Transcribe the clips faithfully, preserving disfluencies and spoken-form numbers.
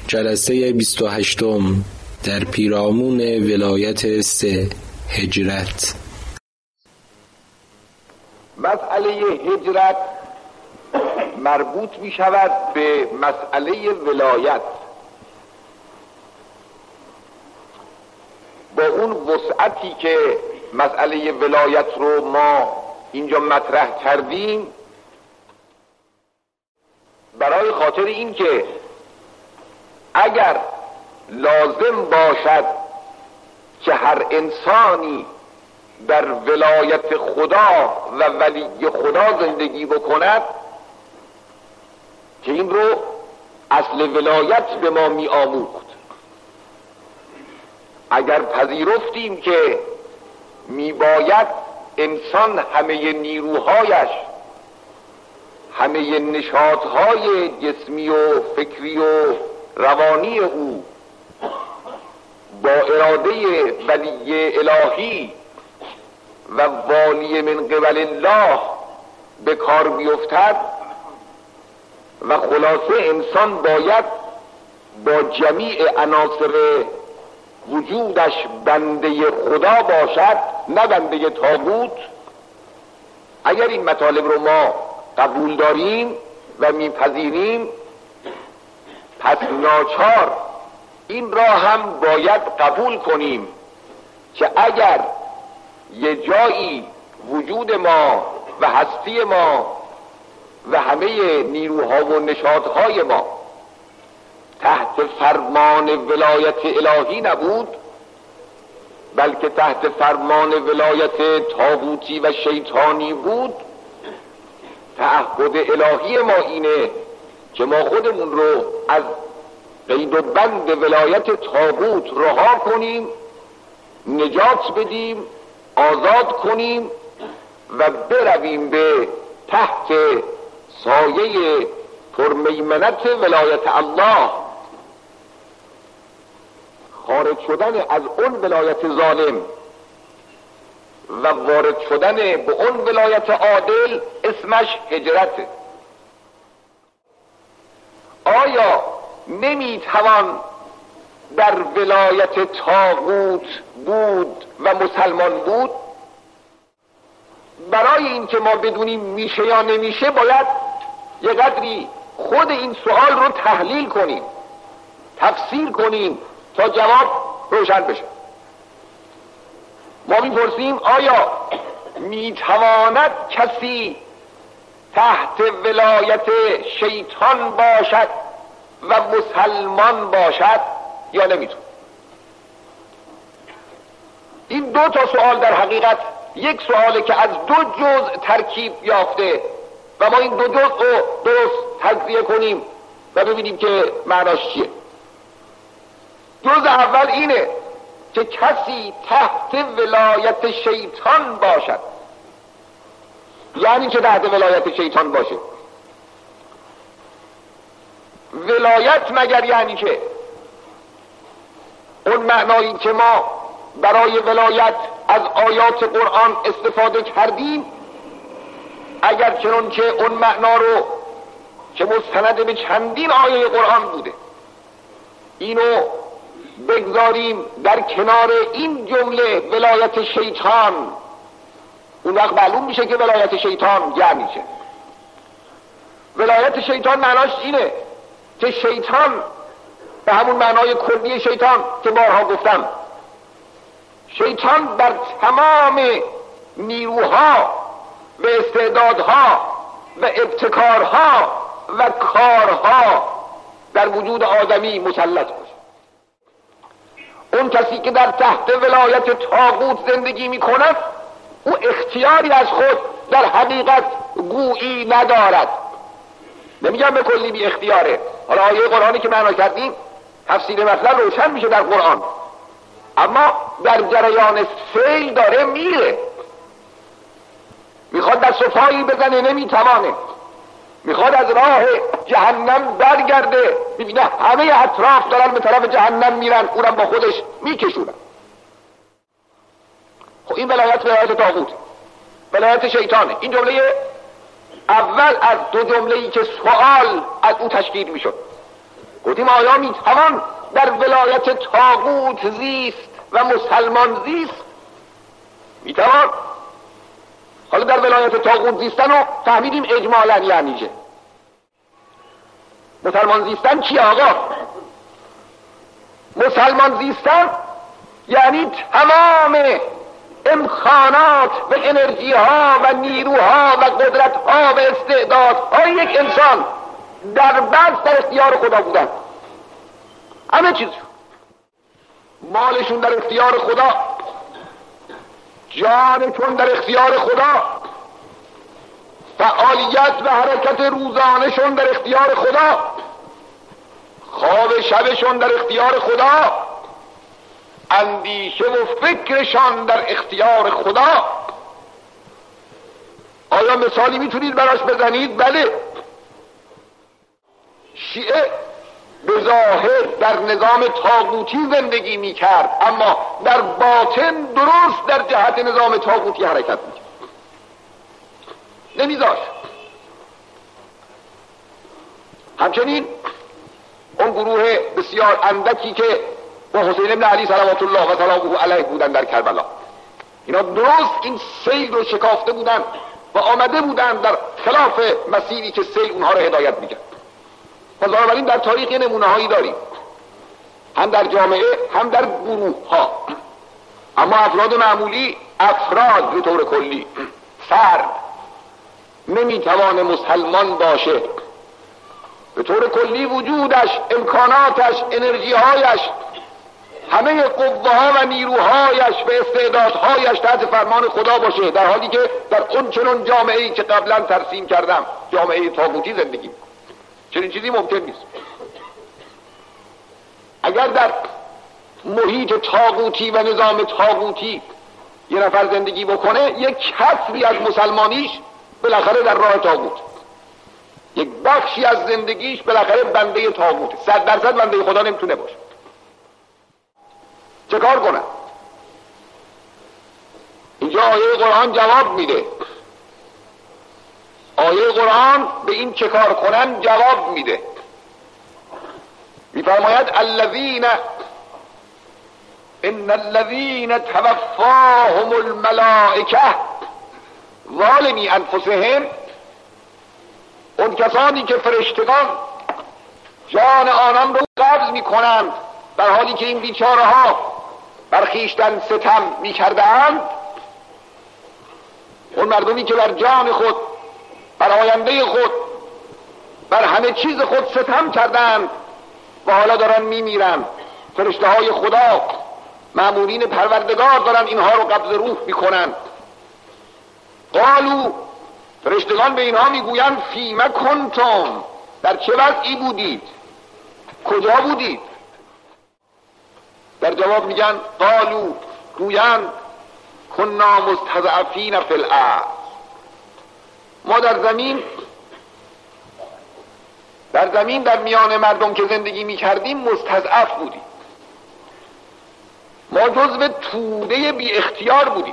جلسه بیست و هشتم در پیرامون ولایت سه هجرت. مسئله هجرت مربوط می شود به مسئله ولایت. با اون وسعتی که مسئله ولایت رو ما اینجا مطرح کردیم، برای خاطر این که اگر لازم باشد که هر انسانی در ولایت خدا و ولی خدا زندگی بکند، که این رو اصل ولایت به ما می آموخت، اگر پذیرفتیم که می باید انسان همه نیروهایش، همه نشاطهای جسمی و فکری و روانی او با اراده ولی الهی و والی من قبل الله به کار بیفتد و خلاصه انسان باید با جمیع عناصر وجودش بنده خدا باشد، نه بنده طاغوت. اگر این مطالب رو ما قبول داریم و میپذیریم، پس ناچار این را هم باید قبول کنیم که اگر یه جایی وجود ما و هستی ما و همه نیروها و نشاطهای ما تحت فرمان ولایت الهی نبود، بلکه تحت فرمان ولایت طاغوتی و شیطانی بود، تعهد الهی ما اینه که ما خودمون رو از قید و بند ولایت طاغوت رها کنیم، نجات بدیم، آزاد کنیم و برویم به تحت سایه پرمیمنت ولایت الله. خارج شدن از اون ولایت ظالم و وارد شدن به اون ولایت عادل اسمش هجرته. آیا نمیتوان در ولایت طاغوت بود و مسلمان بود؟ برای این که ما بدونیم میشه یا نمیشه، باید یه قدری خود این سوال رو تحلیل کنیم، تفسیر کنیم تا جواب روشن بشه. ما میپرسیم آیا میتواند کسی تحت ولایت شیطان باشد و مسلمان باشد یا نمیتونه؟ این دو تا سوال در حقیقت یک سواله که از دو جزء ترکیب یافته و ما این دو جزء رو درست تجزیه کنیم و ببینیم که معناش چیه. جزء اول اینه که کسی تحت ولایت شیطان باشد. یعنی که تحت ولایت شیطان باشه. ولایت مگر یعنی که اون معنایی که ما برای ولایت از آیات قرآن استفاده کردیم، اگر چنون که اون معنا رو که مستند به چندین آیه قرآن بوده اینو بگذاریم در کنار این جمله ولایت شیطان، اون وقت معلوم میشه که ولایت شیطان یعنی چه. ولایت شیطان معناش اینه که شیطان به همون معنای کلی شیطان که بارها گفتم، شیطان بر تمام نیروها و استعدادها و ابتکارها و کارها در وجود آدمی مسلط باشه. اون کسی که در تحت ولایت طاغوت زندگی می کند، او اختیاری از خود در حقیقت گویی ندارد. نمیگم به کلی بی اختیاره، حالا آیه قرآنی که معنا کردیم تفسیر مطلب روشن میشه در قرآن، اما در جریان سیل داره میره، میخواد در صفایی بزنه نمیتوانه، میخواد از راه جهنم برگرده، ببینه همه اطراف دارن به طرف جهنم میرن، اونم با خودش میکشونن. خب این ولایت ولایت طاغوت، ولایت شیطانه. این جمله اول از دو جمله‌ای که سوال از او تشکیل میشد. گفتیم آیا میتوان در ولایت طاغوت زیست و مسلمان زیست؟ میتوان. حالا در ولایت طاغوت زیستن رو فهمیدیم اجمالاً یعنی چه. مسلمان زیستن چی آقا؟ مسلمان زیستن یعنی تمام امکانات و انرژی ها و نیروها و قدرت ها و استعدادهای یک انسان در بس در اختیار خدا بودن. همه چیز، مالشون در اختیار خدا، جانشون در اختیار خدا، فعالیت و حرکت روزانشون در اختیار خدا، خواب شبشون در اختیار خدا، اندیشه و فکرشان در اختیار خدا. آیا مثالی میتونید براش بزنید؟ بله. شیعه به ظاهر در نظام طاغوتی زندگی میکرد، اما در باطن درست در جهت نظام طاغوتی حرکت میکرد، نمیذاشت. همچنین اون گروه بسیار اندکی که با حسین ابن علی صلوات الله و سلامه علیه بودن در کربلا، اینا درست این سیل رو شکافته بودن و آمده بودن در خلاف مسیری که سیل اونها رو هدایت میکرد. پس بنابراین در تاریخ نمونه هایی داریم، هم در جامعه هم در گروه ها. اما افراد معمولی، افراد به طور کلی، فرد نمیتوانه مسلمان باشه. به طور کلی وجودش، امکاناتش، انرژیهایش، همه قوه ها و نیروهایش و استعدادهایش تحت فرمان خدا باشه، در حالی که در اون چنون جامعه‌ای که قبلا ترسیم کردم، جامعه طاغوتی زندگی. چنین چیزی ممکن نیست. اگر در محیط طاغوتی و نظام طاغوتی یه نفر زندگی بکنه، یک کسری از مسلمانیش بالاخره در راه طاغوت، یک بخشی از زندگیش بالاخره بنده طاغوت، صد درصد بنده خدا نمیتونه باشه. چه کار کنه؟ اینجا آیه قرآن جواب میده. آیه قرآن به این چه کار کنن جواب میده. میفرماید الذین ان الذین توفاهم الملائکه ظالمی انفسهم، اون کسانی که فرشتگان جان آنان رو قبض میکنند در حالی که این بیچاره ها بر خویشتن ستم میکردند، اون مردمی که بر جان خود، بر آینده خود، بر همه چیز خود ستم کردند و حالا دارن میمیرن، فرشته های خدا، مأمورین پروردگار دارن اینها رو قبض روح میکنن. قالو، فرشتگان به اینها میگویند فیما کنتم، در چه وضعی بودید، کجا بودید؟ در جواب میگن قالو، گویند کنا مستضعفین فی الارض، ما در زمین در زمین در میان مردم که زندگی میکردیم مستضعف بودیم، ما جزو توده بی اختیار بودیم.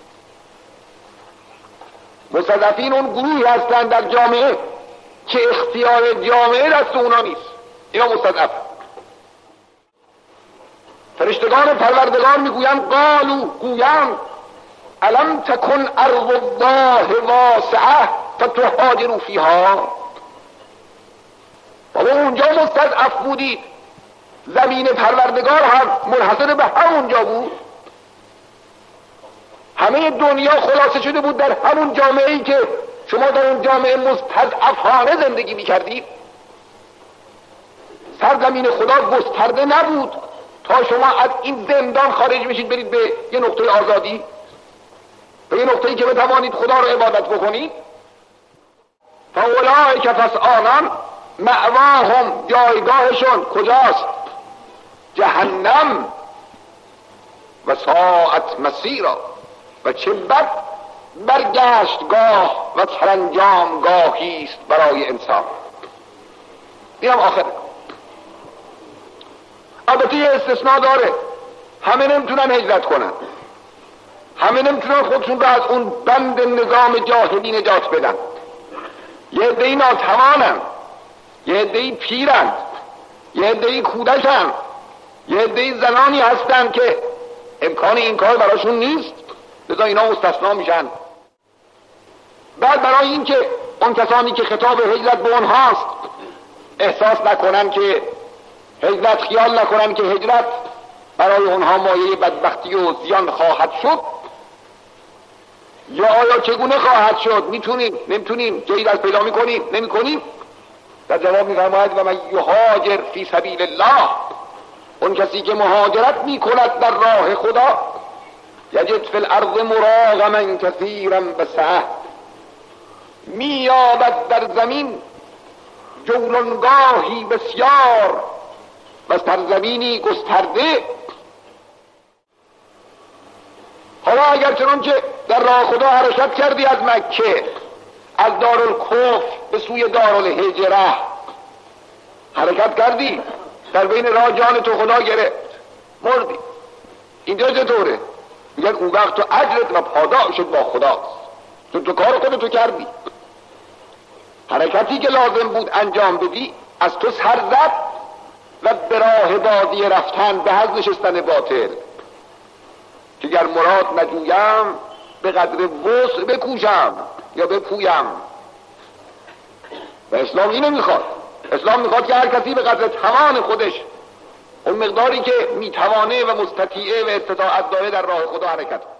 مستضعفین اون گروهی هستند در جامعه که اختیار جامعه دست اونا نیست، اینا مستضعف. فرشتگان پروردگار میگویند قالو، گویند الم تکن ارض الله واسعه فتهاجروا فیها، بابا اونجا مستضعف بودید، زمین پروردگار هم منحصر به همونجا بود، همه دنیا خلاصه شده بود در همون جامعه‌ای که شما در اون جامعه مستضعفانه زندگی میکردید. سرزمین خدا گسترده نبود تا شما از این زندان خارج بشید برید به یه نقطه آزادی، به یه نقطه‌ای که بتوانید خدا رو عبادت بکنید. فاولئک پس آنان مأواهم، جایگاهشون کجاست؟ جهنم، و ساعت مسیرا، و چه بد برگشتگاه و سرانجامگاهی است برای انسان. اینم آخر. البته یه استثناء داره، همه نمیتونن هجرت کنن، همه نمیتونن خودشون رو از اون بند نظام جاهلی نجات بدن. یه عده‌ای ناتوانن، یه عده‌ای پیرند، یه عده‌ای کودکن، یه عده‌ای زنانی هستن که امکان این کار براشون نیست، لذا اینا مستثنا میشن. بعد برای این که اون کسانی که خطاب هجرت به اونهاست احساس نکنن که هجرت، خیال نکنن که هجرت برای اونها مایه بدبختی و زیان خواهد شد، یا آیا چگونه خواهد شد، میتونیم نمیتونیم، جایی از پیدا میکنیم نمیکنیم، در جواب میفرماید و من یهاجر فی سبیل الله، اون کسی که مهاجرت میکند در راه خدا، یجد فی الارض مراغما کثیرا بسعه، مییابد در زمین جولانگاهی بسیار و سرزمینی گسترده. حالا اگر چنانچه در راه خدا حرکت کردی از مکه، از دارالکفر به سوی دارالهجره حرکت کردی، در بین راه جان تو خدا گرفت، مردی، اینجا چطوره؟ میگن اون وقت تو اجرت و پاداشت با خداست، تو تو کار خودتو کردی. حرکتی که لازم بود انجام بدی از تو سر زد و به راه بادی رفتن به حظ نشستن باطل، که گر مراد نجویم به قدر وسع بکوشم یا بپویم. و اسلام اینو میخواد. اسلام میخواد که هر کسی به قدر توان خودش، اون مقداری که میتوانه و مستطیعه و استطاعت داره، در راه خدا حرکت کنه.